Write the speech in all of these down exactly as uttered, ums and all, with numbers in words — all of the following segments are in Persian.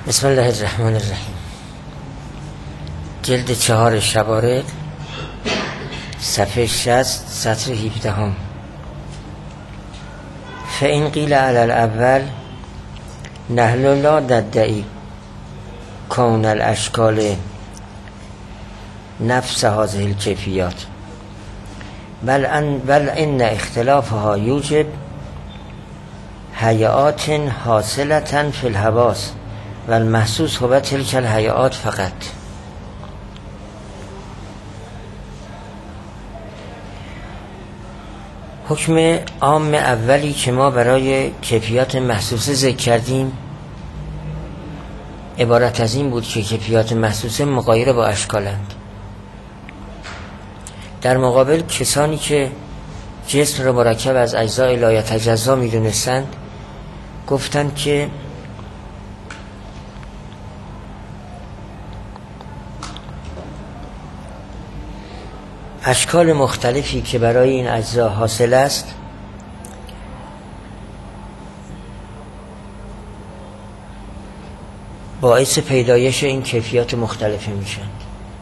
بسم الله الرحمن الرحیم. جلد چهار شوارق، صفحه شصت، سطر هفده هم. فإن قیل علی الاول نحن لا ندعی کون الاشکال نفس هذه الکیفیات بل ان بل ان اختلافها یوجب هیئات حاصلة فی الحواس و المحسوس هو تلك الهیئات فقط. حکم عام اولی که ما برای کیفیات محسوسه ذکر کردیم عبارت از این بود که کیفیات محسوسه مغایر با اشکالند. در مقابل کسانی که جسم را مرکب از اجزای لا یتجزا می‌دونستند گفتند که اشکال مختلفی که برای این اجزا حاصل است باعث پیدایش این کیفیات مختلفه میشن.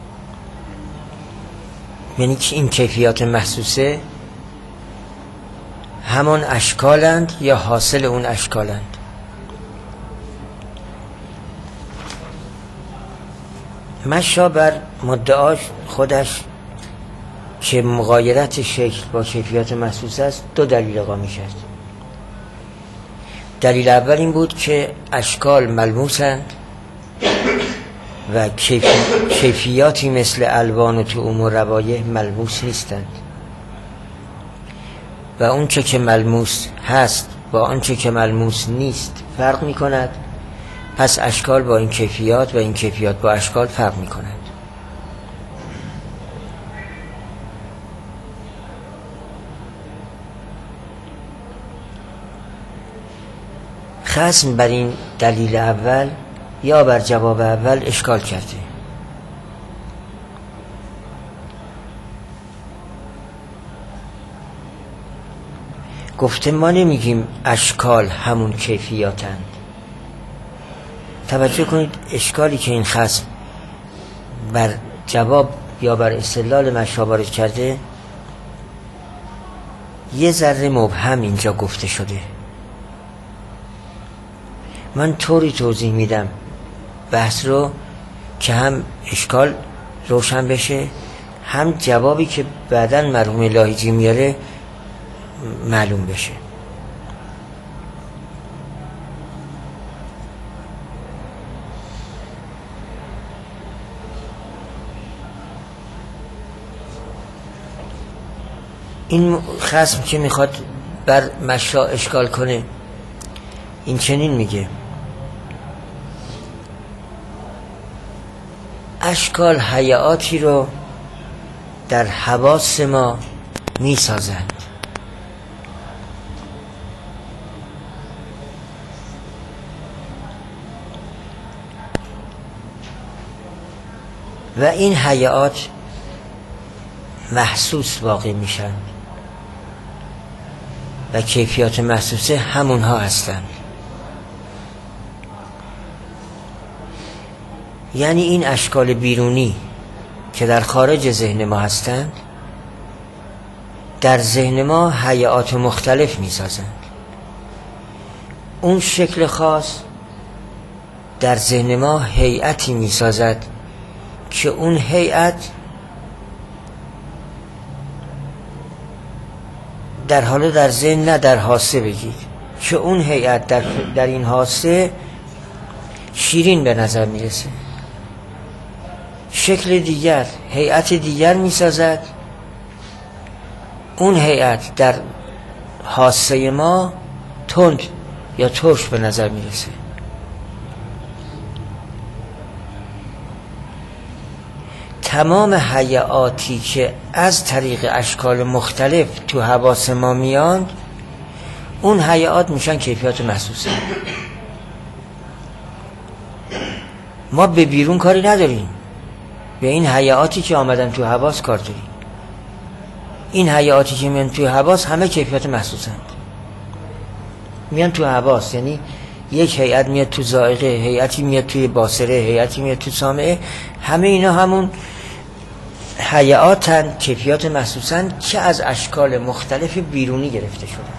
یعنی که این کیفیات محسوسه همان اشکالند یا حاصل اون اشکالند. مشا بر مدعاش خودش که مغایرت شکل با کیفیات محسوس است دو دلیل اقامه کرد. دلیل اول این بود که اشکال ملموسند و کیفی... کیفیاتی مثل الوان و طعوم و روایح ملموس نیستند و اونچه که ملموس هست با آنچه که ملموس نیست فرق می کند. پس اشکال با این کیفیات و این کیفیات با اشکال فرق می کند. خصم بر این دلیل اول یا بر جواب اول اشکال کرده. گفته ما نمیگیم اشکال همون کیفیاتند. توجه کنید اشکالی که این خصم بر جواب یا بر استدلال مشا وارد کرده یه ذره مبهم اینجا گفته شده. من طوری توضیح میدم بحث رو که هم اشکال روشن بشه هم جوابی که بعداً مرحوم لاهیجی میاره معلوم بشه. این خصم که میخواد بر مشا اشکال کنه این چنین میگه: اشکال هیئاتی رو در حواس ما میسازند و این هیئات محسوس واقع میشن و کیفیات محسوسه همونها هستند. یعنی این اشکال بیرونی که در خارج ذهن ما هستند در ذهن ما هیئات مختلف میسازند. اون شکل خاص در ذهن ما هیئتی میسازد که اون هیئت در حال در ذهن نه در حاسه بگید که اون هیئت در, در این حاسه شیرین به نظر میرسه. شکل دیگر هیئت دیگر میسازد، اون هیئت در حاسه ما تند یا ترش به نظر میرسه. تمام هیئاتی که از طریق اشکال مختلف تو حواس ما میاند اون هیئات میشن کیفیات محسوسه. ما به بیرون کاری نداریم، به این هیئاتی که آمدن تو حواس کار داریم. این هیئاتی که میان تو حواس همه کیفیات محسوسند. میان تو حواس یعنی یک هیئت میاد تو ذائقه، هیئتی میاد توی باصره، هیئتی میاد تو سامعه. همه اینا همون هیئاتن، کیفیات محسوسن که از اشکال مختلف بیرونی گرفته شده.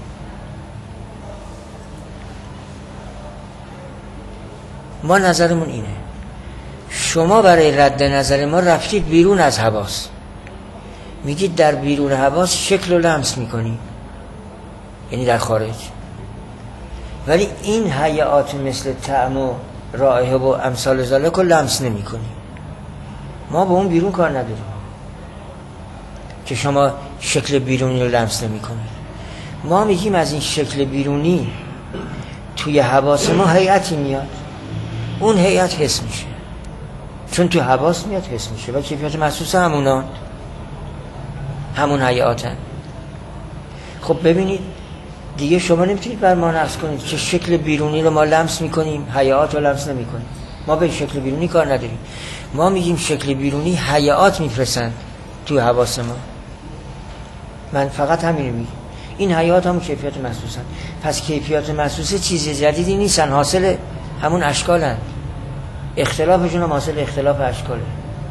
ما نظرمون اینه، شما برای رد نظر ما رفتید بیرون از حواس، میگید در بیرون حواس شکل رو لمس میکنی، یعنی در خارج، ولی این هیئات مثل طعم و رائحه و امثال ذالک رو لمس نمی کنی. ما با اون بیرون کار نداریم که شما شکل بیرونی رو لمس نمی کنی. ما میگیم از این شکل بیرونی توی حواس ما هیئتی میاد، اون هیئت حس میشه، چون تو حواس میاد حس میشه و کیفیت محسوس همونان، همون هیئاتن. خب ببینید دیگه شما نمیتونید بر ما نقص کنید که شکل بیرونی رو ما لمس میکنیم، هیئات رو لمس نمیکنیم. ما به شکل بیرونی کار نداریم. ما میگیم شکل بیرونی هیئات میفرستن تو حواس ما. من فقط همین میگم، این هیئات هم کیفیت محسوسن. پس کیفیت محسوسه چیز جدیدی نیستن، حاصل همون اشکالن. اختلافشون هم حاصل اختلاف اشکاله.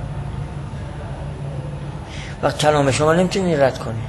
وقت کلام شما نمیتونید رد کنید.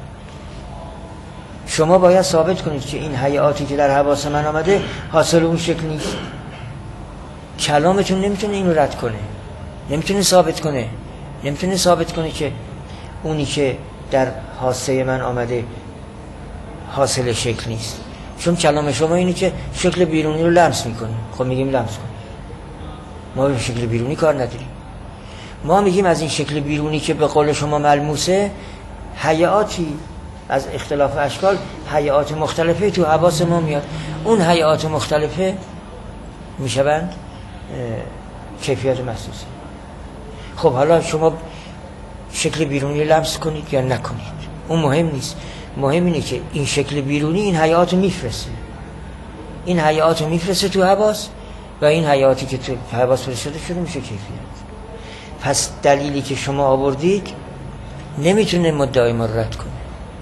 شما باید ثابت کنید که این هیئاتی که در حواس من آمده حاصل اون شکل نیست. کلامتون نمیتونه اینو رد کنه، نمیتونه ثابت کنه، نمیتونه ثابت کنه که اونی که در حاسه من آمده حاصل شکل نیست. چون کلام شما اینه که شکل بیرونی رو لمس میکنه. خب میگیم لمس کن، ما به شکل بیرونی کار نداریم. ما میگیم از این شکل بیرونی که به قول شما ملموسه، هیئاتی از اختلاف اشکال، هیئات مختلفه تو حواس ما میاد. اون هیئات مختلفه میشوند کیفیت محسوسه. خب حالا شما شکل بیرونی لمس کنید یا نکنید، اون مهم نیست. مهم اینه که این شکل بیرونی این هیئات رو میفرسته، این هیئات رو میفرسته تو حواس و این هیئاتی که تو حواس فرستاده شده میشه کیفیت. پس دلیلی که شما آوردید نمیتونه مدعای ما رد کنه.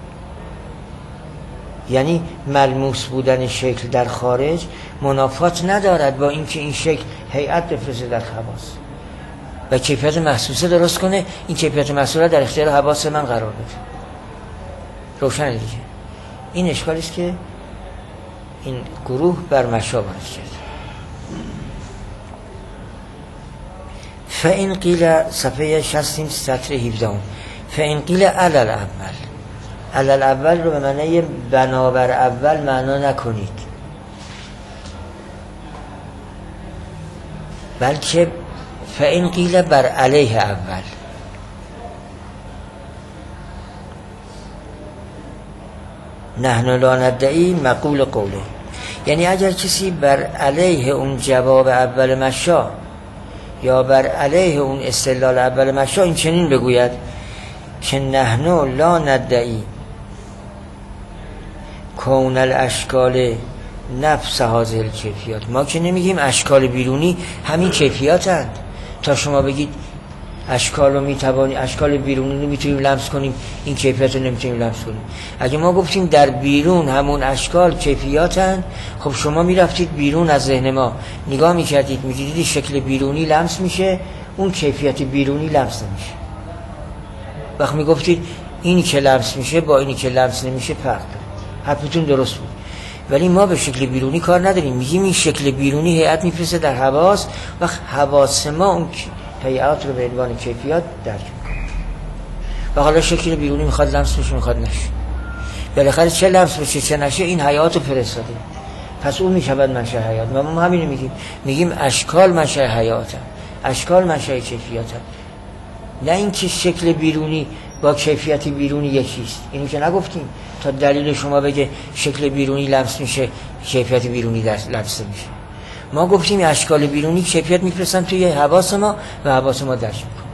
یعنی ملموس بودن شکل در خارج منافات ندارد با اینکه این شکل هیئت بفرسته در حواس و کیفیت محسوسه درست کنه. این کیفیت محسوسه در اختیار حواس من قرار بده. روشنه دیگه. این اشکالی است که این گروه بر مشا وارد کرد. فإن قیل صفحه شصت سطر هفده فإن قیل علی الاول، علی الاول رو به معنی بنابر اول معنا نکنید، بلکه فإن قیل بر علیه اول. نحن لا ندعی مقول قوله، یعنی اگر کسی بر علیه اون جواب اول مشا یا بر علیه اون استدلال اول مشا این چنین بگوید که نحن لا ندعی کون الاشکال نفس هذه الکیفیات، ما که نمیگیم اشکال بیرونی همین کیفیات هست. تا شما بگید اشکال رو میتوانی، اشکال بیرونی رو میتونیم لمس کنیم، این کیفیت رو نمیتونیم لمس کنیم. اگه ما گفتیم در بیرون همون اشکال کیفیات هست، خب شما میرفتید بیرون از ذهن ما نگاه میکردید، میدیدید شکل بیرونی لمس میشه، اون کیفیت بیرونی لمس نمیشه. وقت میگفتید اینی که لمس میشه با اینی که لمس نمیشه فرق داره. حرفتون درست بود، ولی ما به شکل بیرونی کار نداریم. میگیم این شکل بیرونی هیئت میفرسته در حواس و حواس ما اون هیئات رو به عنوان کیفیات درک میکنه. و حالا شکل بیرونی میخواد لمس بشه میخواد نشه، بالاخره چه لمس بشه چه نشه این هیئات رو فرستاده، پس اون میشود منشأ هیئات. ما هم همین میگیم، میگیم اشکال منشأ هیئات، اشکال منشأ کیفیات، نه اینکه شکل بیرونی با کیفیت بیرونی یکیست. اینو که نگفتیم تا دلیل شما بگه شکل بیرونی لمس میشه کیفیت بیرونی لمس میشه. ما گفتیم اشکال بیرونی کیفیت میفرستن توی حواس ما و حواس ما درک میکنه.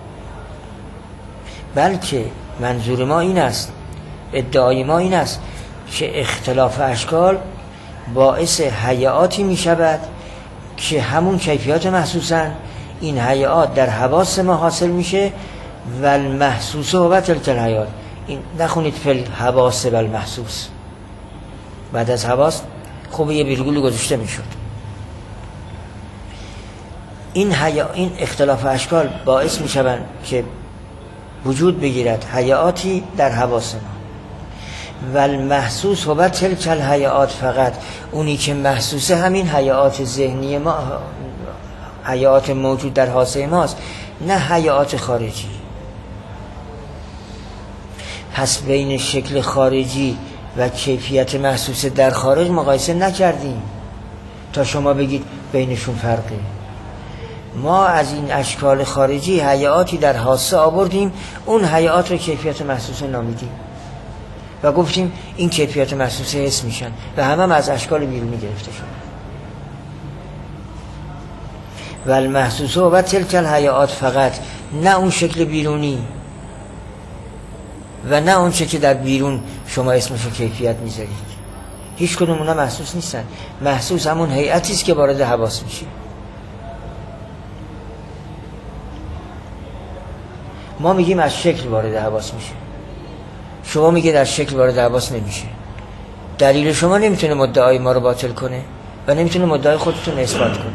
بلکه منظور ما این است، ادعای ما این است که اختلاف اشکال باعث هیئاتی میشود که همون کیفیات محسوسن، این هیئات در حواس ما حاصل میشه و المحسوس و تلک الهیئات. این نخونید فل حواس و المحسوس، بعد از حواس خب یه ویرگول گذاشته میشد. این حیا این اختلاف اشکال باعث میشوند که وجود بگیرد حیاتی در حواس ما. و المحسوس هو تلک الحیات، فقط اونی که محسوسه همین حیات ذهنی ما، حیات موجود در حاسه ماست، نه حیات خارجی. پس بین شکل خارجی و کیفیت محسوس در خارج مقایسه نکردیم تا شما بگید بینشون فرقه. ما از این اشکال خارجی حیاتی در حاسه آوردیم، اون حیات رو کیفیت محسوس نامیدیم و گفتیم این کیفیت محسوس حس میشن و همه هم از اشکال بیرونی گرفته شدن. و المحسوس و تلک الحیات، فقط نه اون شکل بیرونی و نه اون چه که در بیرون شما اسمش رو کیفیت میذارید. هیچ کدوم اونا محسوس نیستن. محسوس همون هیئتی است که وارد حواس میشه. ما میگیم از شکل وارد حواس میشه، شما میگید از شکل وارد حواس نمیشه. دلیل شما نمیتونه مدعای ما رو باطل کنه و نمیتونه مدعای خودتون اثبات کنه.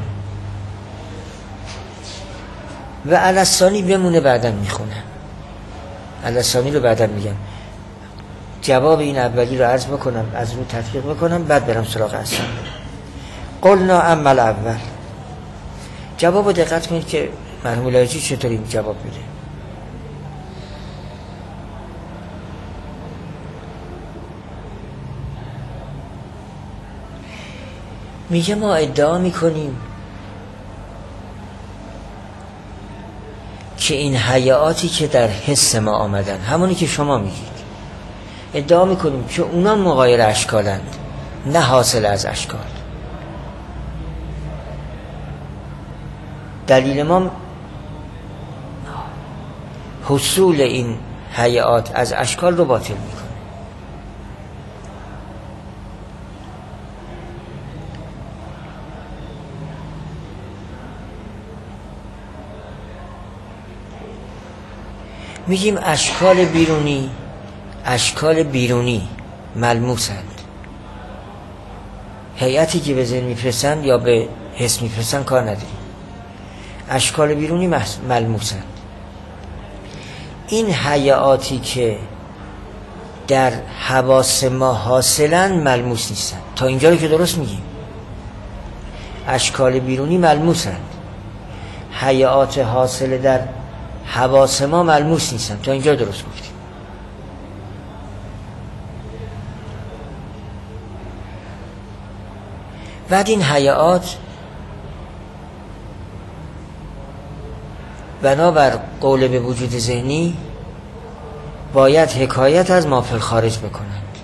و الثانی بمونه، بعداً میخونه. الثانی رو بعداً میگم. جواب این اولی رو عرض بکنم، از رو تحقیق بکنم، بعد برم سراغ الثانی. قلنا اما الاول. جواب رو دقت کنید که مرحوم لایجی چطوری جواب میده. میگه ما ادعا میکنیم که این حیاتی که در حس ما آمدن، همونی که شما میگید، ادعا میکنیم که اونا مغایر اشکالند، نه حاصل از اشکال. دلیل ما حصول این حیات از اشکال رو باطل میکنه. میگیم اشکال بیرونی، اشکال بیرونی ملموسند. هیئتی که به ذهن میفرستند یا به حس میفرستند کار نداریم. اشکال بیرونی ملموسند. این حیاتی که در حواس ما حاصلن ملموس نیستند. تا اینجا رو که درست میگیم. اشکال بیرونی ملموسند، حیات حاصل در حواس ما ملموس نیستن. تا اینجا درست گفتیم. بعد این حیات بنابر قول به وجود ذهنی باید حکایت از ما فی الخارج بکنند،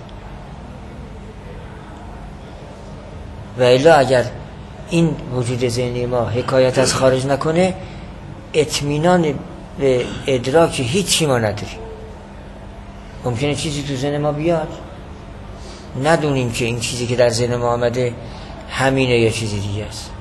و الا اگر این وجود ذهنی ما حکایت از خارج نکنه، اطمینان به ادراک هیچی ما نداریم. ممکنه چیزی تو ذهن ما بیاد ندونیم که این چیزی که در ذهن ما آمده همینه یا چیزی دیگه است.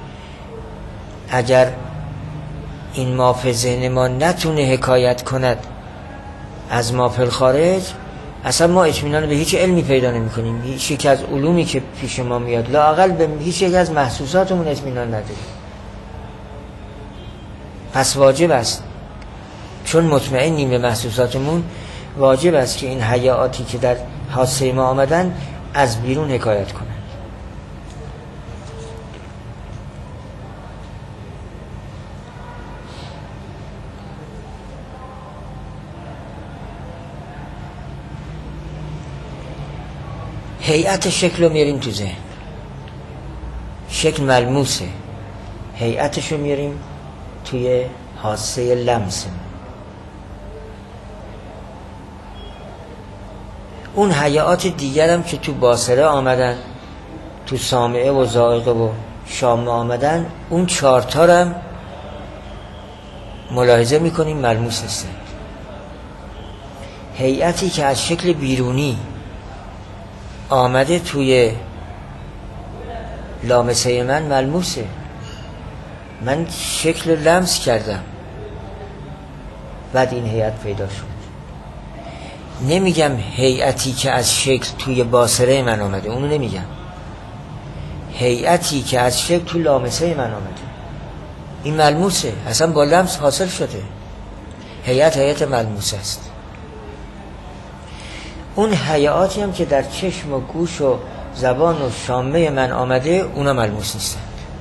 اگر این ما فی ذهن ما نتونه حکایت کند از ما فی الخارج، اصلا ما اطمینان به هیچ علمی پیدا نمی کنیم. هیچ یک از علومی که پیش ما میاد، لااقل به هیچ یک از محسوساتمون اطمینان نداریم. پس واجب است، چون مطمئنیم به محسوساتمون، واجب است که این حیاتی که در حاسه ما آمدن از بیرون حکایت کنند. هیئت شکل رو میاریم تو ذهن، شکل ملموسه، هیئتش رو میاریم توی حاسه لمس. اون حیات دیگر هم که تو باصره آمدن، تو سامعه و ذائقه و شامه آمدن، اون چارتا هم ملاحظه میکنیم ملموس هستن. هیئتی که از شکل بیرونی آمده توی لامسه من ملموسه. من شکل لمس کردم، بعد این هیئت پیدا شد. نمیگم هیئتی که از شکل توی باصره من آمده، اونو نمیگم. هیئتی که از شکل تو لامسه من آمده، این ملموسه، اصلا با لمس حاصل شده. هیئت هیئت ملموسه است. اون هیئاتی هم که در چشم و گوش و زبان و شامه من آمده اونا ملموس نیستن.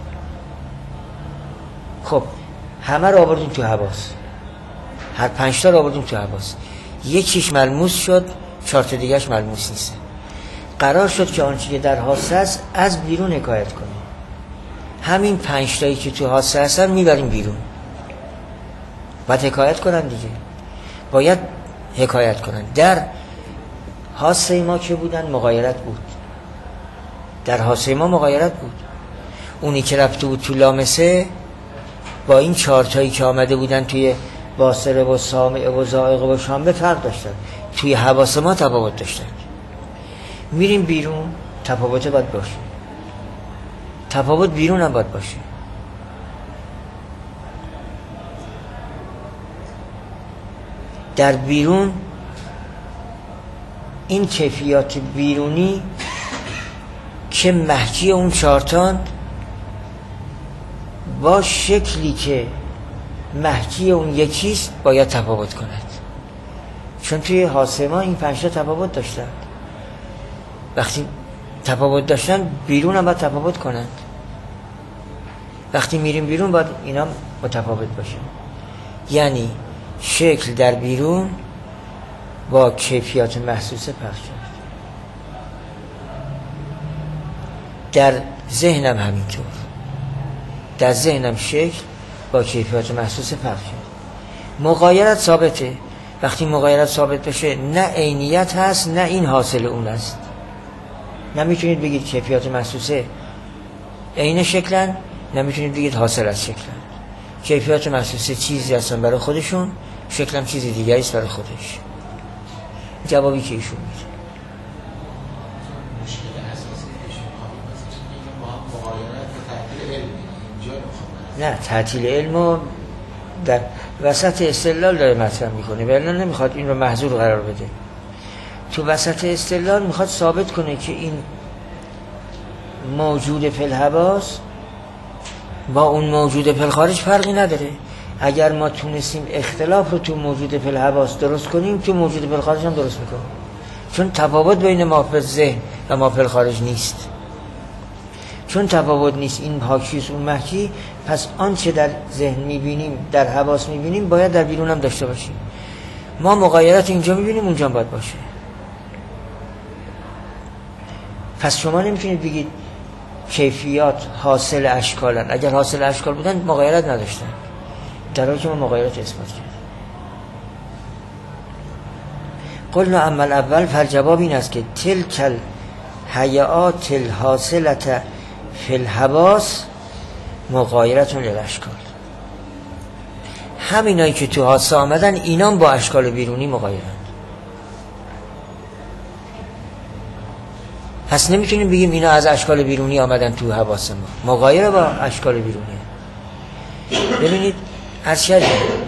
خب همه رو آوردیم تو حواس، هر پنج تا رو آوردیم تو حواس، یکیش ملموس شد، چهار تا دیگه‌اش ملموس نیستن. قرار شد که آنچه که در حاسه است از بیرون حکایت کنیم. همین پنج تایی که تو حاسه هستن میبریم بیرون. باید حکایت کنن دیگه، باید حکایت کنن. در حاسه ما که بودن مغایرت بود، در حاسه ما مغایرت بود. اونی که رفته بود تو لامسه با این چهار تایی که آمده بودن توی باصره و سامعه و ذائقه و شامه فرق داشتن، توی حواس ما تفاوت داشتن. میریم بیرون تفاوت باید باشه، تفاوت بیرون هم باید باشه. در بیرون این کیفیات بیرونی که محکی اون چارتان با شکلی که محکی اون یکیست باید تفاوت کند، چون توی حاسه ما این پنج تا تفاوت داشتن. وقتی تفاوت داشتن بیرون هم باید تفاوت کنند. وقتی میریم بیرون باید اینا متفاوت باشه. یعنی شکل در بیرون با کیفیات محسوسه پخش شد. در ذهنم همینطور، در ذهنم شکل با کیفیات محسوسه پخش شد. مغایرت ثابته. وقتی مغایرت ثابت بشه نه عینیت هست نه این حاصل اون است. نمیتونید بگید کیفیات محسوسه عین شکلن، نمیتونید بگید حاصل از شکلن. کیفیات محسوسه چیزی هستن برای خودشون، شکلم چیزی دیگه است برای خودش. جوابی که ایشون میده نه، تعطیل علمو در وسط استدلال داره مطرح میکنه، ولی نمیخواد این رو محظور قرار بده. تو وسط استدلال میخواد ثابت کنه که این موجود فی الحواس با اون موجود فی الخارج فرقی نداره. اگر ما تونستیم اختلاف رو تو موجود فی الحواس درست کنیم، تو موجود فی الخارج هم درست میکنیم، چون تفاوت بین ما فی الذهن و ما فی الخارج نیست. چون تفاوت نیست، این حاکیست اون محکی، پس آنچه در ذهن میبینیم در حواس میبینیم باید در بیرون هم داشته باشیم. ما مغایرت اینجا میبینیم اونجا باید باشه. پس شما نمیتونید بگید کیفیات حاصل اشکالن. اگر حاصل اشکال بودن مغایرت نداشتن، در حالی که ما مغایرت اثبات کردیم. قلنا اما الاول، فالجواب این است که تلک الهیئات الحاصلة فی الحواس مغایرت للاشکال. همینایی که تو حاسه آمدن اینام با اشکال بیرونی مغایرند. پس نمیتونیم بگیم اینا از اشکال بیرونی آمدن تو حواس ما، مغایر با اشکال بیرونی. ببینید از شدید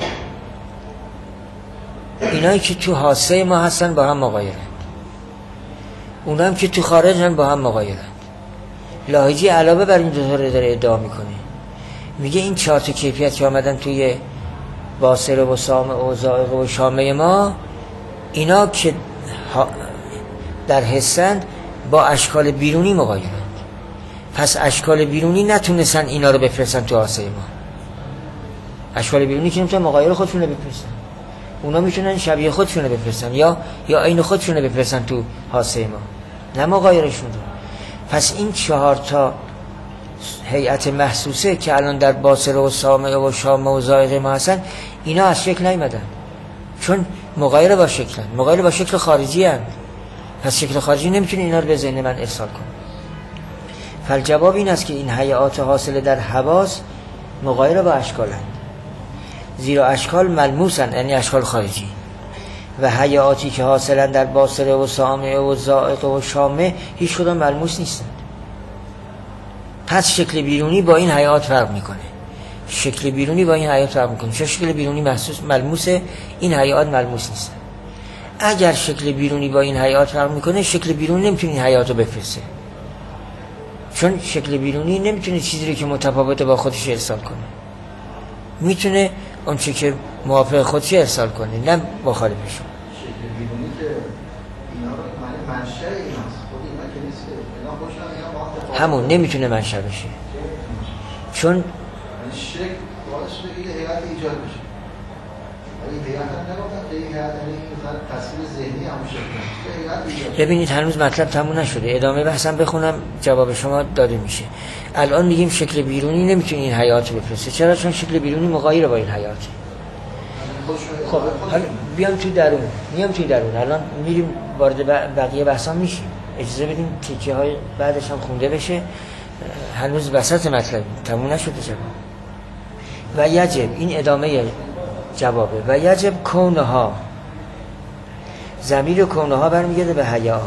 اینایی که تو حاسه ما هستن با هم مغایرند، اونا هم که تو خارج هم با هم مغایرند. لاهیجی علاوه بر این دو تا داره ادعا میکنه، میگه این چهار تا کیفیت که آمدن توی باصره و سامع و ذائقه و شامه ما، اینا که در حسند با اشکال بیرونی مغایرند. پس اشکال بیرونی نتونستن اینا رو بفرستن تو حاسه ما. اشکال بیرونی که نمیتونن مغایر خودشون رو بفرستن، اونا میتونن شبیه خودشون رو بفرستن یا یا عین خودشون رو بفرستن تو حاسه ما، نه مغایرشون رو. پس این چهار تا هیئت محسوسه که الان در باصره و سامعه و شامه و ذائقه ما هستن، اینا از شکل نیومدن، چون مغایر با شکلن، مغایر با شکل خارجی هستند. پس شکل خارجی نمیتونه اینا رو به ذهن من ارسال کنه. فالجواب این است که این هیئات حاصله در حواس مغایر با اشکالند، زیرا اشکال ملموسن، یعنی اشکال خارجی، و هیئاتی که حاصلن در باصره و سامعه و ذائقه و شامه هیچ کدام ملموس نیستن. پس شکل بیرونی با این هیئات فرق میکنه، شکل بیرونی با این هیئات فرق میکنه، چون شکل بیرونی محسوس ملموسه، این هیئات ملموس نیستن. اگر شکل بیرونی با این هیئات فرق میکنه، شکل بیرونی نمیتونه این هیئات رو بفرسته، چون شکل بیرونی نمیتونه چیزی رو که متفاوته با خودش ارسال کنه، میتونه اون چه که موافق خودش ارسال کنه، نه مخالفش. شکل بیرونی که اینا رو معنی منشأ ایناست، خود اینا که نیست، اینا خوشن اینا با همون نمیتونه منشأ بشه، چون شکل باعث شده این هیئت ایجاد بشه. ولی هیئت هم نگفتن که این هیئت یعنی تصویر ذهنی هم شکل. ببینید هنوز مطلب تموم نشده، ادامه بحثم بخونم جواب شما داده میشه. الان میگیم شکل بیرونی نمیتونه این هیئت رو بفرسته. چرا؟ چون شکل بیرونی مغایر با این هیئت. خب حالا بیام توی درون، میام توی درون، الان میریم وارد بقیه بحثا میشیم. اجازه بدیم تیکه های بعدش هم خونده بشه، هنوز وسط مطلب تموم نشده جواب. و یجب، این ادامه جوابه، و یجب کونها، ضمیر کونها برمیگرده به هیئات.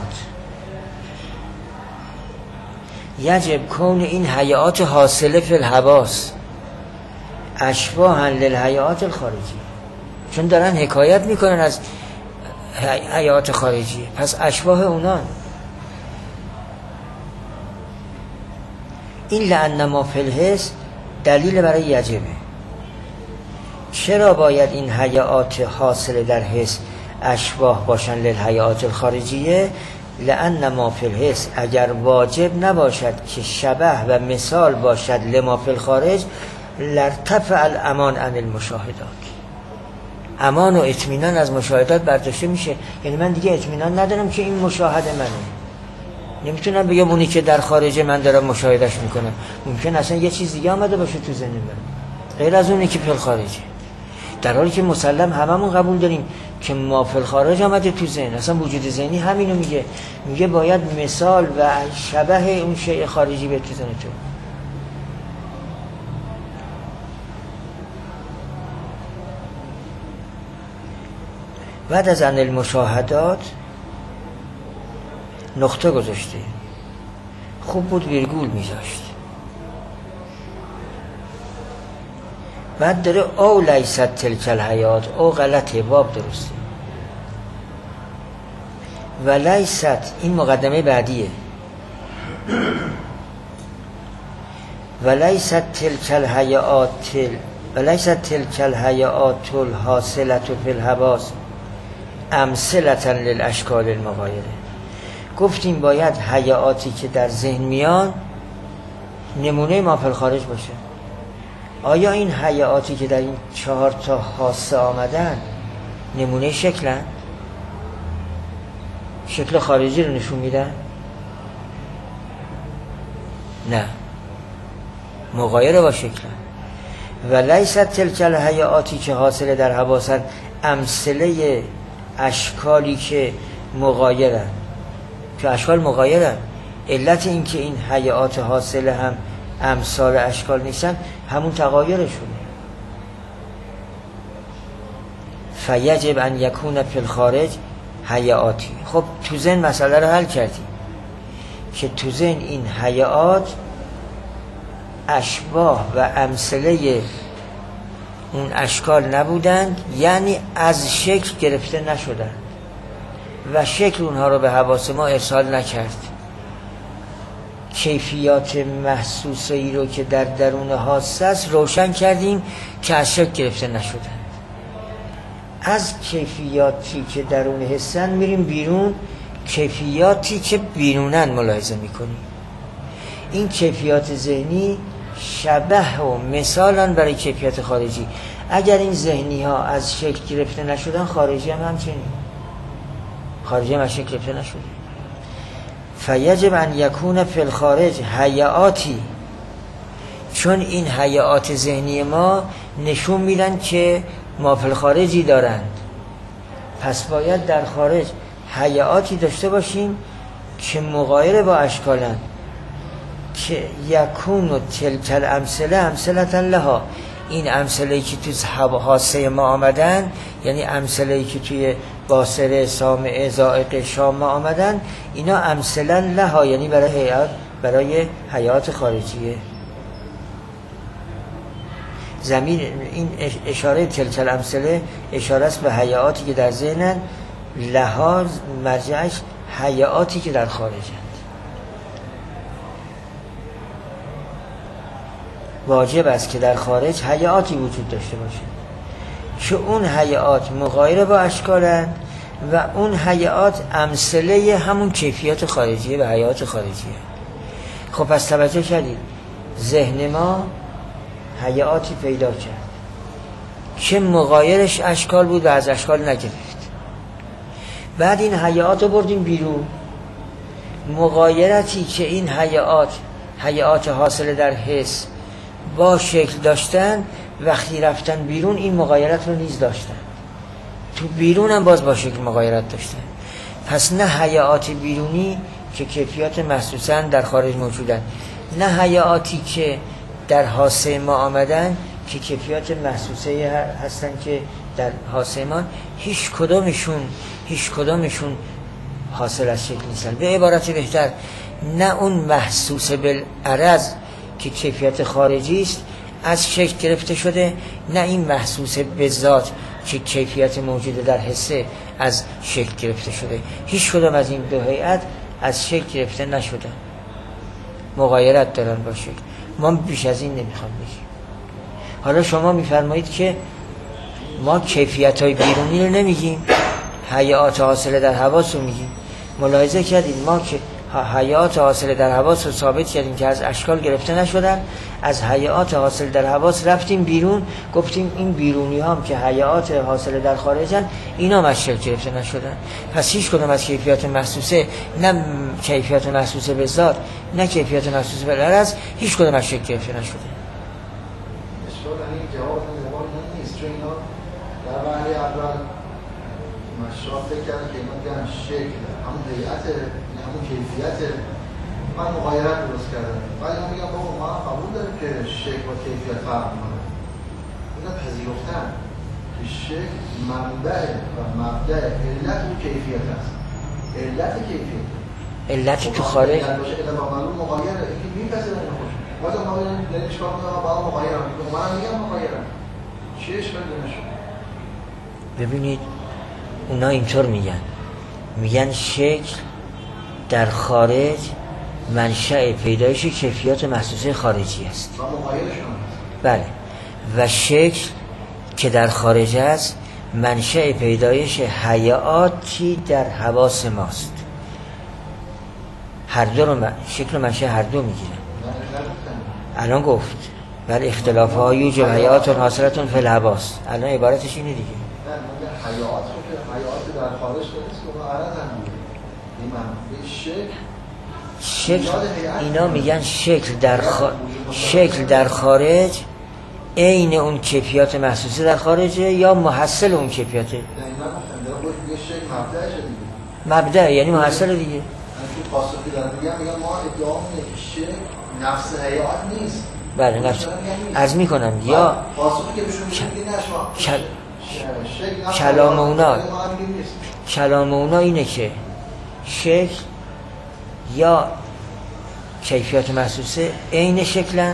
یجب کون این هیئات حاصله فی الحواس اشباها للهیئات الخارجی، چون دارن حکایت میکنن از هیئات خارجی، پس اشباه اونان. این لأن ما فی الحس دلیل برای یجبه. چرا باید این هیئات حاصله در حس اشباه باشن للهیئات الخارجیه؟ لأن ما فی الحس اگر واجب نباشد که شبه و مثال باشد لما فی الخارج لارتفع الامان عن المشاهدات، امان و اطمینان از مشاهدات برداشته میشه. یعنی من دیگه اطمینان ندارم که این مشاهده منه، نمیتونم بگم اونی که در خارجه من دارم مشاهدش میکنم، ممکن اصلا یه چیز دیگه آمده باشه تو ذهن من غیر از اونی که فی الخارجه، در حالی که مسلم هممون قبول داریم که ما فی الخارج آمده تو ذهن. اصلا وجود ذهنی همینو میگه، میگه باید مثال و شبه اون شیء خارجی به تو ذهن تو. بعد از ان المشاهدات نقطه گذاشته، خوب بود ویرگول میذاشت. بعد داره او لیست تلک الحیات، او غلطه، باب درسته. و لیست، این مقدمه بعدیه، و لیست تلک الحیات و لیست تلک الحیات الحاصلة فی الحواس امثلة للاشکال المغایره. گفتیم باید هیئاتی که در ذهن میان نمونه ما فی الخارج باشه. آیا این هیئاتی که در این چهار تا حاسه آمدن نمونه شکلن؟ شکل خارجی رو نشون میدن؟ نه، مغایر با شکلن. و لیست تلک الهیئاتی که حاصله در حواسن امثله اشکالی که مغایرن، که اشکال مغایرن. علت این که این هیئات حاصله هم امثال اشکال نیستن همون تغایرشونه. فیجب ان یکون فی الخارج هیئاتی. خب تو ذهن مسئله رو حل کردیم که تو ذهن این هیئات اشباه و امثله اون اشکال نبودند، یعنی از شکل گرفته نشدند و شکل اونها رو به حواس ما ارسال نکرد. کیفیات محسوسه ای رو که در درون حاسه است روشن کردیم که از شکل گرفته نشدند. از کیفیاتی که درون حسن میریم بیرون، کیفیاتی که بیرونن ملاحظه میکنیم. این کیفیات ذهنی شبه و مثالن برای کیفیت خارجی. اگر این ذهنی ها از شکل گرفته نشدن، خارجی هم همچنین، خارجی هم از شکل گرفته نشده. فیجب ان یکون فی الخارج هیئاتی، چون این هیئات ذهنی ما نشون میدن که ما فی الخارجی دارند، پس باید در خارج هیئاتی داشته باشیم که مغایر با اشکالن، که یکون و تلک الامثله امثلة لها. این امثله‌ای که توی حاسه ما آمدن، یعنی امثله‌ای که توی باصره، سامعه، ذائقه، شام آمدن، اینا امثلا لها، یعنی برای هیئات، برای هیئات خارجیه. ضمیر این اشاره تلک الامثله اشاره است به هیئاتی که در ذهنن، لها مرجعش هیئاتی که در خارجند. واجب است که در خارج هیئاتی وجود داشته باشه که اون هیئات مغایر با اشکالن و اون هیئات امثله همون کیفیات خارجیه و هیئات خارجیه. خب پس توجه کردید ذهن ما هیئاتی پیدا کرد که مغایرش اشکال بود و از اشکال نگرفت. بعد این هیئات رو بردیم بیرون، مغایرتی که این هیئات هیئات حاصله در حس با شکل داشتن وقتی رفتن بیرون این مغایرت رو نیز داشتن، تو بیرون هم باز با شکل مغایرت داشتن. پس نه هیئات بیرونی که کیفیات محسوسن در خارج موجودن، نه هیئاتی که در حاسه ما آمدن که کیفیات محسوسه هستن که در حاسه ما، هیچ کدامشون هیچ کدامشون حاصل از شکل نیستن. به عبارت بهتر، نه اون محسوس بالعرض که کیفیت خارجی است از شکل گرفته شده، نه این محسوس به ذات که کیفیت موجوده در حسه از شکل گرفته شده. هیچ کدام از این دو هیئت از شکل گرفته نشدن، مغایرت دارن با شکل. ما بیش از این نمیخوام بگیم. حالا شما میفرمایید که ما کیفیت های بیرونی رو نمیگیم، هیئات حاصله در حواس رو میگیم. ملاحظه کردید ما که هیئات حاصله در حواس رو ثابت کردیم که از اشکال گرفته نشدن، از هیئات حاصله در حواس رفتیم بیرون، گفتیم این بیرونی هم که هیئات حاصله در خارجن اینا هم از شکل گرفته نشدن. پس هیچ کدام از کیفیات محسوسه، نه کیفیات محسوسه به ذات نه کیفیات محسوسه به العرض، هیچ کدام از شکل گرفته نشده. اشکال این جواب نیست، چون اینا در وهله اول مشروع فکر کردن که اینا میگن شکل همون هیئته، همون کیفیته، من مغایرت درست کردم. ولی من میگم بابا ما قبول داریم که شکل و کیفیت فرق میکنه. اینا پذیرفتن که شکل منبع و مبدأ علت و کیفیت است. علت کیفیت علتی تو خارج علت باشه، علت با معلوم مغایره، اینکه میپذیرن اینو خوش. واسه ما ببینیم دلیل اشکال میکنه با مغایرم میگم، من میگم مغایرم. چی اشکال نمیشه؟ ببینید اونا اینطور میگن، میگن شکل در خارج منشأ پیدایش کیفیات محسوسه خارجی است. بله، و شکل که در خارج است منشأ پیدایش هیئاتی در حواس ماست. هر دو رو من... شکل و منشأ هر دو میگیرن. الان گفت بل اختلاف ها یوجب هیئات حاصلتون فی الحواس. الان عبارتش اینه دیگه. هیئات هیئات در خارج نیست که اون عرض هم میگه. شکل شکل اینا میگن شکل در خ... شکل در خارج عین اون کیفیات محسوسه در خارجه یا محصل اون کیفیاته. مبدأ یعنی محصل دیگه. تو پاسخی دارم میگم میگم ما ادعا میگه شکل نفس هیئات نیست. بله نفس. عرض میکنم یا پاسخی که بهشون میگه نشما کلام اونا کلام اونا اینه که شکل یا کیفیات محسوسه عین شکلن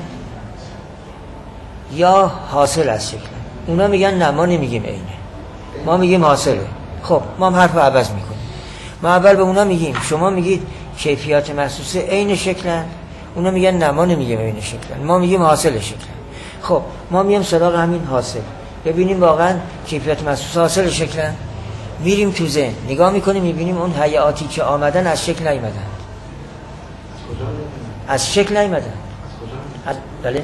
یا حاصل از شکلن. اونا میگن نه ما نمیگیم عینه، ما میگیم حاصله. خب ما هم حرف عوض میکنیم. ما اول به اونا میگیم شما میگید کیفیات محسوسه عین شکلن، اونا میگن نه ما نمیگیم عین شکلن، ما میگیم حاصل شکلن. خب ما میگیم سراغ همین حاصل، ببینیم واقعا کیفیات محسوسه حاصل شکلن. میریم تو ذهن نگاه میکنیم، میبینیم اون هیئاتی که آمدن از شکل نیومدن. از شکل نیومدن. از بله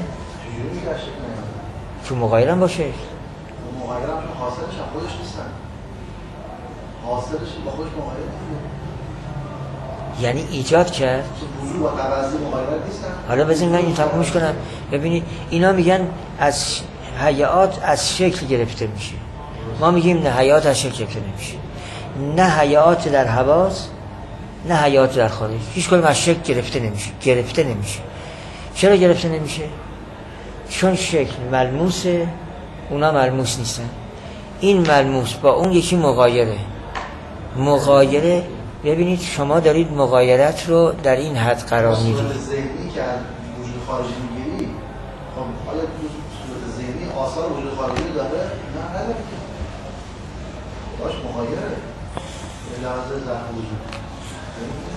تو مغایرم باشه. مغایرم چون حاصلش هم خودش نیستن، حاصلش با خودش مغایر نیست، یعنی ایجاد کرد. وجود و توضیح مغایرت نیستن. حالا بذارید من این تمومش کنم. ببینید اینا میگن از هیئات از شکل گرفته میشه، ما میگیم نه هیئات از شکل گرفته نمیشه، نه هیئات در حواس نه هیئات در خارج، هیچ کدوم از شکل گرفته نمیشه. گرفته نمیشه. چرا گرفته نمیشه؟ چون شکل ملموسه، اونا ملموس نیستن. این ملموس با اون یکی مغایره. مغایره ببینید شما دارید مغایرت رو در این حد قرار میدید. صورت ذهنی که وجود خارجی میگیری، خب حالا صورت ذهنی آثار وجود خارجی داره؟ نه نداره که. باش مغایره. به لحظه ظرف وجود.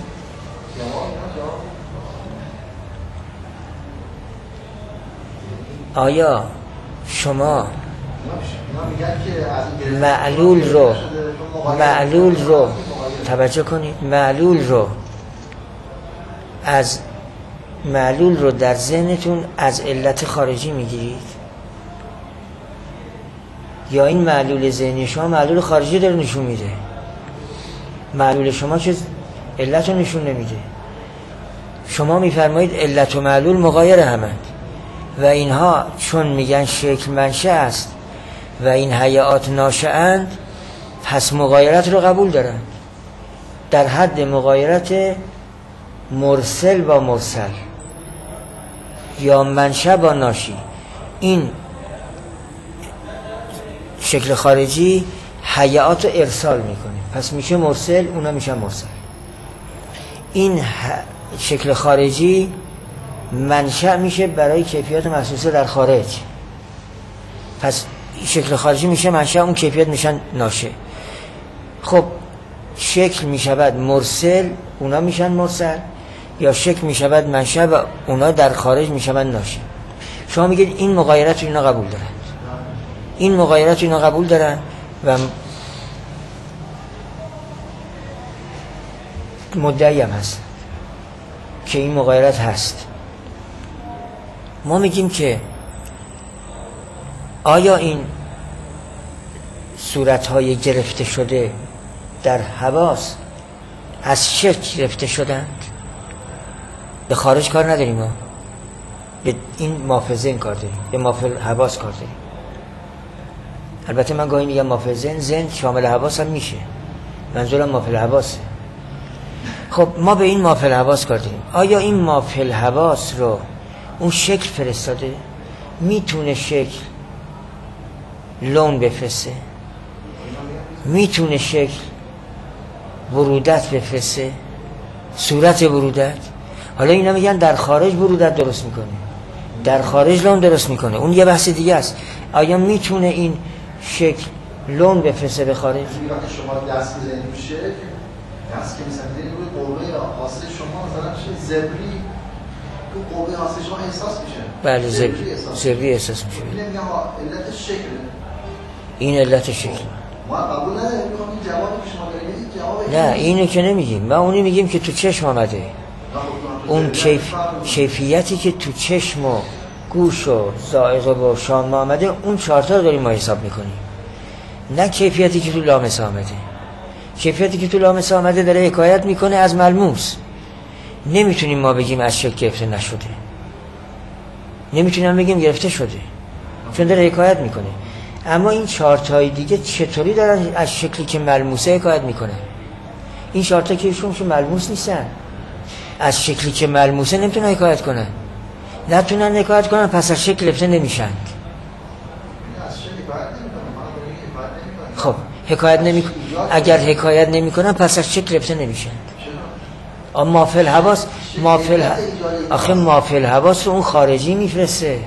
جواب نه جواب. آیا شما معلول رو معلول رو توجه کنید، معلول رو از معلول رو در ذهنتون از علت خارجی میگیرید یا این معلول ذهنی شما معلول خارجی داره نشون میده؟ معلول شما که علت رو نشون نمیده. شما میفرمایید علت و معلول مغایر همند و اینها چون میگن شکل منشأ است و این هیئات ناشئند، پس مغایرت رو قبول دارن در حد مغایرت مرسل با مرسل یا منشأ با ناشی. این شکل خارجی هیئات رو ارسال میکنه، پس میشه مرسل، اونا میشن مرسل. این شکل خارجی منشأ میشه برای کیفیات محسوسه در خارج، پس شکل خارجی میشه منشأ، اون کیفیت میشن ناشئ. خب شکل میشود مرسل، اونا میشن مرسل، یا شکل میشود منشأ و اونا در خارج میشن ناشئ. شما میگید این مغایرت رو اینا قبول دارن، این مغایرت رو اینا قبول دارن و مدعی هم هست که این مغایرت هست. ما میگیم که آیا این صورتهای گرفته شده در حواس از شکل گرفته شدند؟ به خارج کار نداریم، ما به این مافل ذهن کار داریم، به مافل حواس کار داریم. البته من گاهی میگم مافل ذهن، ذهن شامل حواس هم میشه، منظورم مافل حواسه. خب ما به این مافل حواس کار داریم. آیا این مافل حواس رو اون شکل فرستاده؟ میتونه شکل لون بفرسته، میتونه شکل برودت بفرسته، صورت برودت. حالا اینا میگن در خارج برودت درست میکنه، در خارج لون درست میکنه، اون یه بحث دیگه است. آیا میتونه این شکل لون بفرسته به خارج؟ وقتی شما دست میزنید رو شکل، دست که میزنید روی قوه حاسه شما مثلا چه زبری تو قوه حاسه شما احساس میشه. بله زبری زبری احساس میشه. این میگم علت شکل، این علت شکل ما قبول نداریم. میخوام این جوابی که شما دارید جواب نه، اینو که نمیگیم. ما اونی میگیم که تو چشم آمده، اون کیف... کیفیتی که تو چشم و گوش و ذائقه و شام آمده، اون چهارتا رو داریم ما حساب میکنیم، نه کیفیتی که تو لامسه آمده. کیفیتی که تو لامسه آمده داره حکایت میکنه از ملموس. نمیتونیم ما بگیم از شکل گرفته نشده، نمیتونیم بگیم گرفته شده، چون داره حکایت میکنه. اما این چهارتای دیگه چطوری دارن از شکلی که ملموسه حکایت میکنه؟ این چهارتا که ایشون که ملموس نیستن، از شکلی که ملموسه نمیتونن حکایت کنن. نتونن حکایت کنن، پس از شکل گرفته نمیشن. خب حکایت نمیکنن، اگر حکایت نمیکنن پس از شکل گرفته نمیشن. اما مافل حواس، مافل ح... آخه مافل حواس رو اون خارجی میفرسته،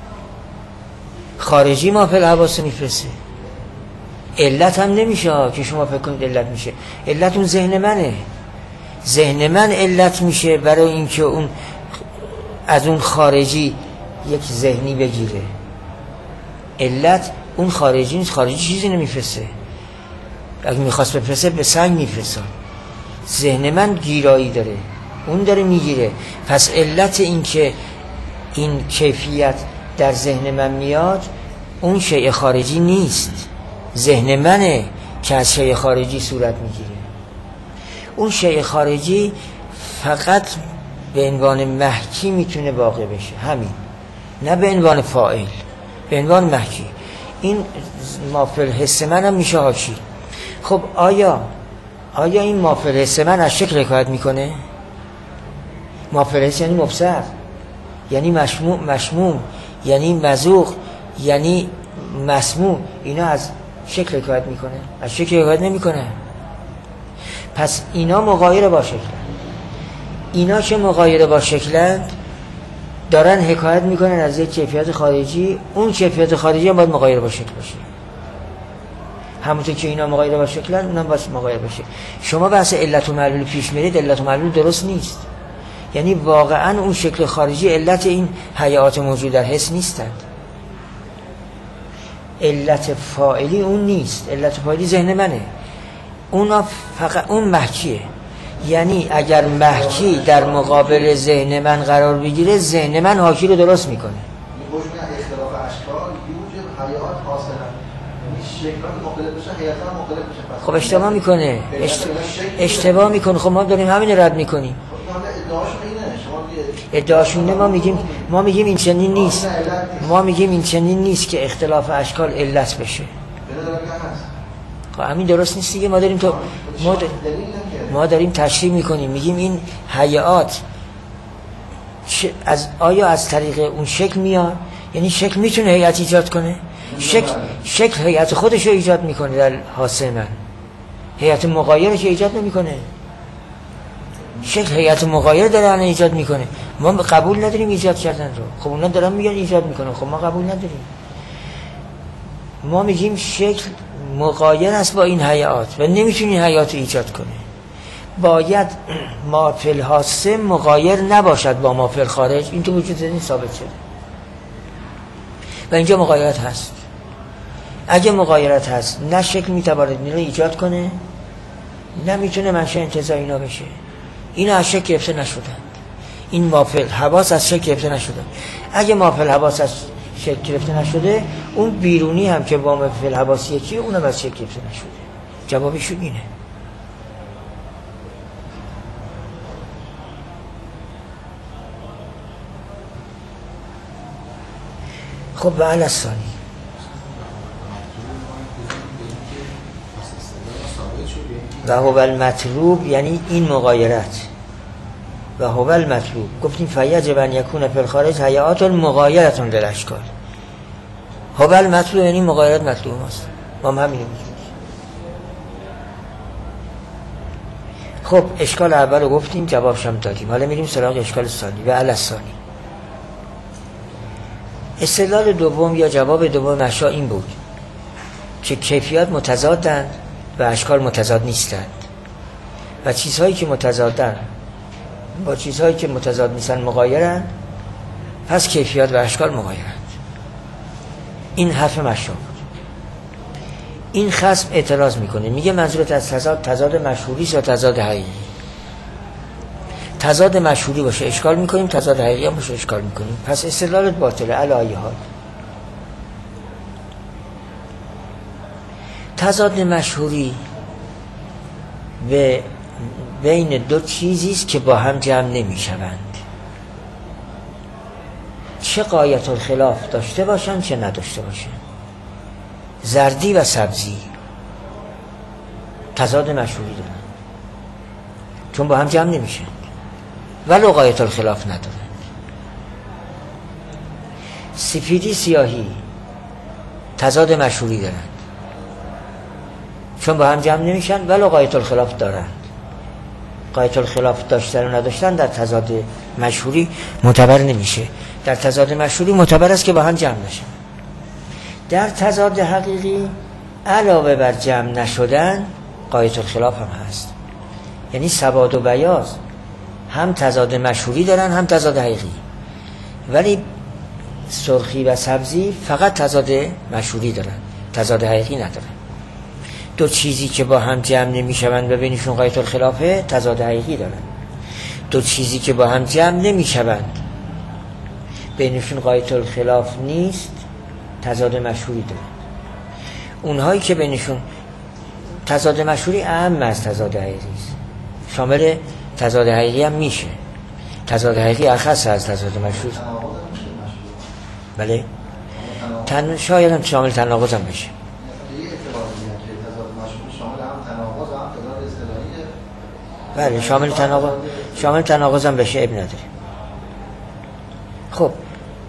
خارجی مافل حواس رو میفرسته. علت هم نمیشه که شما فکر کنید علت میشه. علت اون ذهن منه، ذهن من علت میشه برای اینکه اون از اون خارجی یک ذهنی بگیره. علت اون خارجی نیست، خارجی چیزی نمیفرسته. اگه میخواست بفرسته به سنگ میفرسته. ذهن من گیرایی داره، اون داره میگیره. پس علت این که این کیفیت در ذهن من میاد، اون شیء خارجی نیست، ذهن منه که از شیء خارجی صورت میگیره. اون شیء خارجی فقط به عنوان محکی میتونه واقع بشه، همین، نه به عنوان فاعل، به عنوان محکی. این مافل حس من هم میشه حاکی. خب آیا آیا این مافل حس من از شکل حکایت میکنه؟ مافل حس یعنی مبصر، یعنی مشموم، مشموم یعنی مذوق، یعنی مسموع. اینا از شکل حکایت میکنه؟ از شکل حکایت نمیکنه. پس اینا مغایر با شکلند. اینا که مغایر با شکلند دارن حکایت میکنن از یک کیفیت خارجی. اون کیفیت خارجی هم باید مغایر با شکل باشه. همونطور که اینا مغایر با شکلند، اونم باید مغایر باشه. شما بحث علت و معلول پیش میرید، علت و معلول درست نیست. یعنی واقعا اون شکل خارجی علت این هیئات موجود در حس نیستند. علت فاعلی اون نیست، علت فاعلی ذهن منه. اونا فقط اون محکیه. یعنی اگر محکی در مقابل ذهن من قرار بگیره، ذهن من حاکی رو درست میکنه. اختلاف اشکال یوجد حیات حاصله، یعنی شکلات مختلف بشه، حیات هم مختلف بشه. خب اشتباه میکنه، اشتباه میکنه. خب ما داریم همین رد میکنیم. ادعاشون اینه، ما میگیم ما میگیم این چنین نیست، ما میگیم این چنین نیست که اختلاف اشکال علت بشه. خب همین درست نیست دیگه. ما داریم تو ما, د... ما داریم تشریح میکنیم، میگیم این هیئات از آیا از طریق اون شکل میاد؟ یعنی شکل میتونه هیئت ایجاد کنه؟ شکل شکل هیئت خودش رو ایجاد میکنه در حاسه من، هیئت مغایرش ایجاد نمیکنه. شکل هیئت مغایر داره الان ایجاد میکنه. ما قبول نداریم ایجاد کردن رو. خب اونا دارن میگن ایجاد میکنه، خب ما قبول نداریم. ما میگیم شکل مغایر است با این هیئات و نمیتونه این هیئات رو ایجاد کنه. باید ما فی الحاسه مغایر نباشد با ما فی الخارج. این تو وجود ذهنی ثابت شده و اینجا مغایرت هست. اگه مغایرت هست، نه شکل میتواند این رو ایجاد کنه، نه میتونه منشأ انتزاع اینا بشه. اینا از شکل گرفته نشدن. این مافل حواس از شکل گرفته نشدن. اگه مافل حواس از شکل گرفته نشده، اون بیرونی هم که با مافل حواس یکیه، اونم از شکل گرفته نشده. جوابشون اینه. خب به علی الثانی و هو المطلوب، یعنی این مغایرت و هو المطلوب. گفتیم فیجب ان یکون فی الخارج هیئات مغایرة للاشکال. هو المطلوب یعنی مغایرت مطلوب است. ما هم همین میگیم. خب اشکال اول رو گفتیم، جوابش هم دادیم. حالا میریم سراغ اشکال ثانی و علی الثانی. استدلال دوم یا جواب دوم نشا این بود که کیفیات متضادند و اشکال متضاد نیستند و چیزهایی که متضادند با چیزهایی که متضاد نیستند مغایرند، پس کیفیات و اشکال مغایرند. این حرف مشا بود. این خصم اعتراض میکنه، میگه منظورت از تضاد تضاد مشهوری یا تضاد حقیقی؟ تضاد مشهوری باشه اشکال میکنیم، تضاد حقیقی هم باشه اشکال میکنیم. پس استدلالت باطله. علی ای حال تضاد مشهوری به بین دو چیزی است که با هم جمع نمیشوند، چه غایت الخلاف داشته باشند چه نداشته باشند. زردی و سبزی تضاد مشهوری دارن چون با هم جمع نمیشن ولو غایت الخلاف ندارن. سفیدی سیاهی تضاد مشهوری دارن چون با هم جمع نمیشن ولو غایت الخلاف دارن. غایت الخلاف داشتن و نداشتن در تضاد مشهوری معتبر نمیشه. در تضاد مشهوری معتبر است که با هم جمع نشن. در تضاد حقیقی علاوه بر جمع نشدن غایت الخلاف هم هست. یعنی سواد و بیاض هم تضاد مشهوری دارن هم تضاد حقیقی، ولی سرخی و سبزی فقط تضاد مشهوری دارن، تضاد حقیقی ندارن. دو چیزی که با هم جمع نمیشوند و بینشون غایت الخلافه تضاد حقیقی دارن. دو چیزی که با هم جمع نمیشوند بینشون غایت الخلاف نیست تضاد مشهوری دارن. اونهایی که بینشون تضاد مشهوری اهم از تضاد حقیقی است، شامل تضاد حقیقی هم میشه. تضاد حقیقی اخص از تضاد مشهور. بله تن... شاید هم شامل تناقض هم بشه. بله شامل تناقض شامل تناقض هم بشه، اب نداره. خب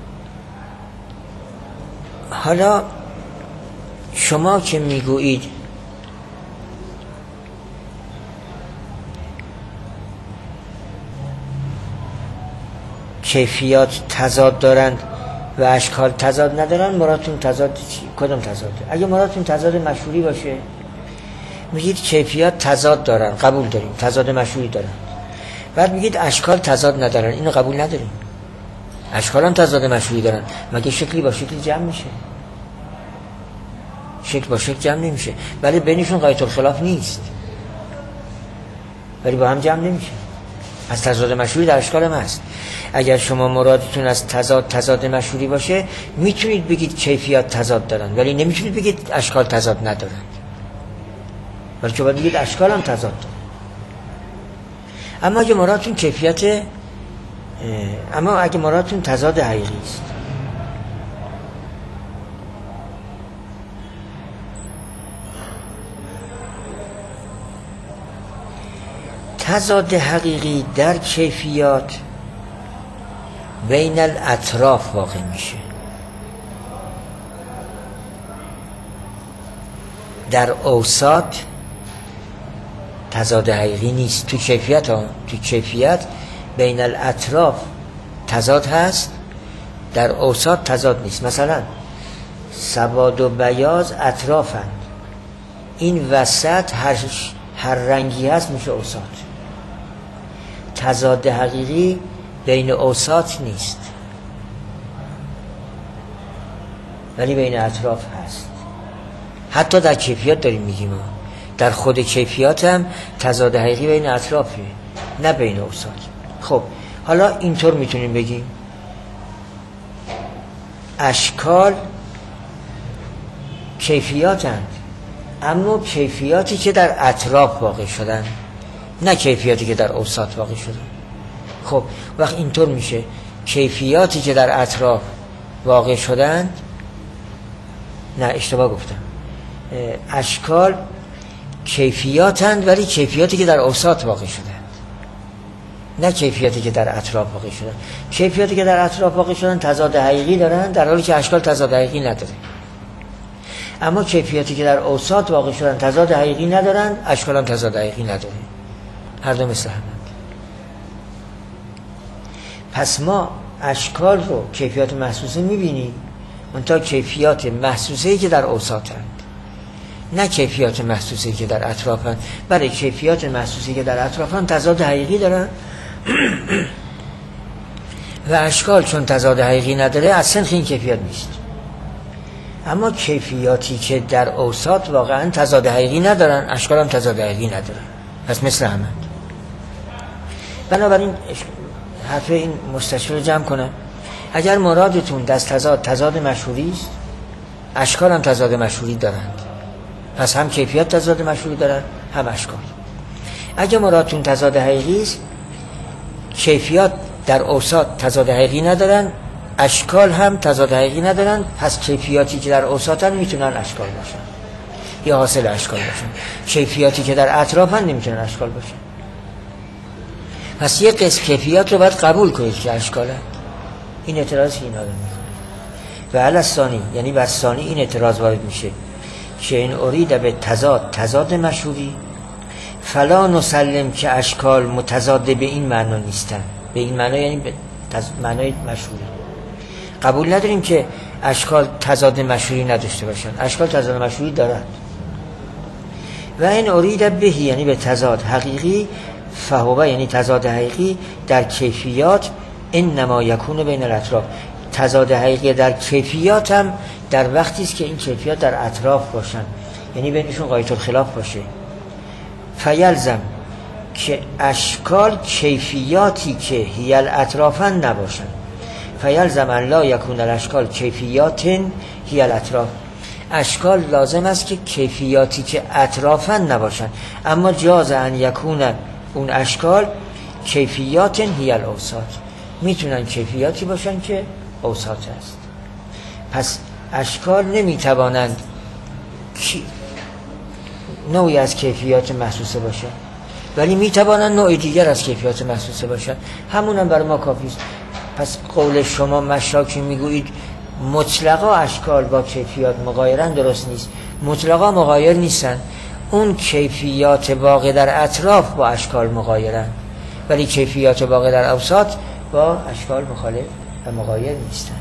حالا شما که میگویید کیفیات تضاد دارند و اشکال تضاد ندارن، مرادتون تضاد چی؟ کدوم تضاده؟ اگه مرادتون تضاد مشهوری باشه میگید کیفیات تضاد دارن، قبول داریم، تضاد مشهوری دارن. بعد میگید اشکال تضاد ندارن، اینو قبول نداریم. اشکال هم تضاد مشهوری دارن، مگه شکلی با شکلی جمع میشه؟ شکل با شکل جمع نمیشه، ولی بینشون غایت الخلاف نیست، ولی با هم جمع نمیشه. از تضاد مشهوری در اشکال هم هست. اگر شما مرادتون از تضاد تضاد مشهوری باشه میتونید بگید کیفیات تضاد دارن، ولی نمیتونید بگید اشکال تضاد ندارن، بلکه باید بگید اشکال هم تضاد دارن. اما اگه مرادتون کیفیت اما اگه مرادتون تضاد حقیقی است، تضاد حقیقی در کیفیات بین الاطراف واقع میشه. در اوساط تضاد حقیقی نیست. تو کیفیت ها تو کیفیت بین الاطراف تضاد هست، در اوساط تضاد نیست. مثلا سواد و بیاض اطرافند، این وسط هر, هر رنگی هست میشه اوساط. تضاد حقیقی بین اوساط نیست، ولی بین اطراف هست. حتی در کیفیات داریم میگیم، در خود کیفیات هم تضاد حقیقی بین اطرافه، نه بین اوساط. خب حالا اینطور میتونیم بگیم اشکال کیفیاتند، اما کیفیاتی که در اطراف واقع شدن، نه کیفیاتی که در اوساط واقع شدن. خب وقت اینطور میشه کیفیاتی که در اطراف واقع شدن، نه اشتباه گفتم، اشکال کیفیاتند ولی کیفیاتی که در اوساط واقع شدن، نه کیفیاتی که در اطراف واقع شدن. کیفیاتی که در اطراف واقع شدن تضاد حقیقی دارن، در حالی که اشکال تضاد حقیقی نداره. اما کیفیاتی که در اوساط واقع شدن تضاد حقیقی ندارن، اشکال هم تضاد حقیقی نداره، هر دو مثل همند. پس ما اشکال رو کیفیات محسوسه میبینیم، منتها کیفیات محسوسه‌ای که در اوساطند، نه کیفیات محسوسه‌ای که در اطرافند. برای کیفیات محسوسه‌ای که در اطرافند تضاد حقیقی دارن و اشکال چون تضاد حقیقی نداره اصلا این کیفیات نیست. اما کیفیاتی که در اوساط واقعا تضاد حقیقی ندارن، اشکال هم تضاد حقیقی ندارن، پس مثل همند. بنابراین حرف این مستشفی رو جمع کنم. اگر مرادتون دست تضاد تضاد مشهوری است، اشکال هم تضاد مشهوری دارند، پس هم کیفیات تضاد مشهوری دارن هم اشکال. اگر مرادتون تضاد حقیقی است، کیفیات در اوساط تضاد حقیقی ندارن، اشکال هم تضاد حقیقی ندارن، پس کیفیاتی که در اوساطن میتونن اشکال باشن یا حاصل اشکال باشن. کیفیاتی که در اطرافن نمیتونن اشکال باشن. پس یک قسم کیفیات رو باید قبول کنید که اشکاله. این اعتراضی این آدم میکنه. و علی ثانی، یعنی بر ثانی این اعتراض وارد میشه که این ارید به تضاد تضاد مشهوری فلا نسلم که اشکال متضاد به این معنا نیستن. به این معنا یعنی به تز... معنای مشهوری قبول نداریم که اشکال تضاد مشهوری نداشته باشن. اشکال تضاد مشهوری دارند. و این ارید بهی یعنی به تضاد حقیقی، فهوه یعنی تضاد حقیقی در کیفیات انما یکون بین الاطراف. تضاد حقیقی در کیفیات هم در وقتی است که این کیفیات در اطراف باشن، یعنی بینشون غایت الخلاف باشه. فیلزم که اشکال کیفیاتی که هی الاطرافن نباشن. فیلزم ان لا یکون الاشکال کیفیات هی الاطراف. اشکال لازم است که کیفیاتی که اطرافن نباشن، اما جاز ان یکون اون اشکال کیفیات هی الاوساط. میتونن کیفیاتی باشن که اوساط است. پس اشکال نمیتوانند نوعی از کیفیات محسوسه باشن، ولی میتوانند نوع دیگر از کیفیات محسوسه باشن. همون هم برای ما کافی است. پس قول شما مشاکی میگویید مطلقا اشکال با کیفیات مغایرن، درست نیست. مطلقا مغایر نیستن. اون کیفیات واقع در اطراف با اشکال مغایرن، ولی کیفیات واقع در اوساط با اشکال مخالف و مغایر نیستن.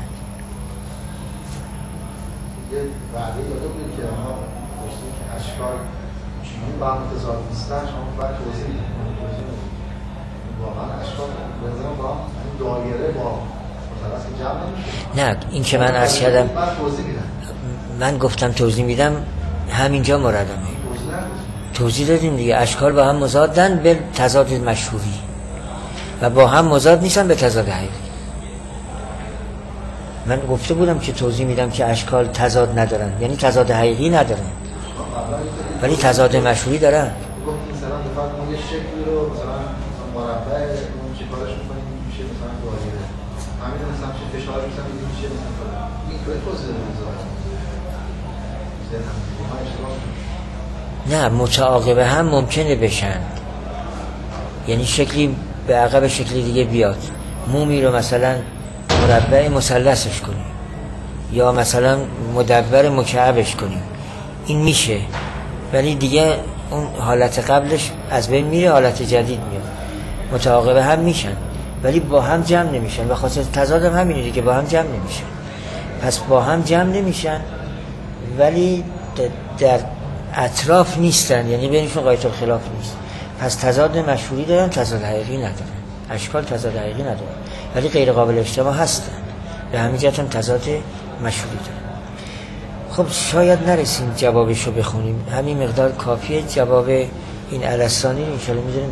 یه وعده یاده بود که ما گفتیم که اشکال چون با هم متضاد نیستن، شما باید توضیح کنید. واقعا اشکال بزنم با هم دایره با مثلث جمع نمیشه. نه این که من عرض کردم من گفتم توضیح میدم همینجا موردمه. توضیح دادیم دیگه. اشکال با هم مضادن به تضاد مشهوری و با هم مضاد نیستن به تضاد حقیقی. من گفته بودم که توضیح میدم که اشکال تضاد ندارن، یعنی تضاد حقیقی ندارن ولی تضاد مشهوری دارن. مثلا بفرض ما یه شکلی رو مثلا مربع اون چه کارش می‌کنیم میشه مثلا دایره. همین مثلا چه فشار می‌زنم میشه مثلا این کاری توضیح می‌ذارم. نه متعاقب هم ممکنه بشن، یعنی شکلی به عقب شکلی دیگه بیاد. مومی رو مثلا مربع مثلثش کنیم یا مثلا مدور مکعبش کنیم، این میشه، ولی دیگه اون حالت قبلش از بین میره، حالت جدید میاد. متعاقب هم میشن ولی با هم جمع نمیشن. به خاطر تضاد هم همینه دیگه، با هم جمع نمیشن. پس با هم جمع نمیشن ولی در اطراف نیستن، یعنی بینشون قایت الخلاف نیست. پس تضاد مشهوری دارن، تضاد حقیقی ندارن. اشکال تضاد حقیقی ندارن ولی غیر قابل اجتماع هستن، به همین جهت هم تضاد مشهوری دارن. خب شاید نرسیم جوابشو بخونیم، همین مقدار کافیه. جواب این الستانی رو ان شاءالله می‌ذاریم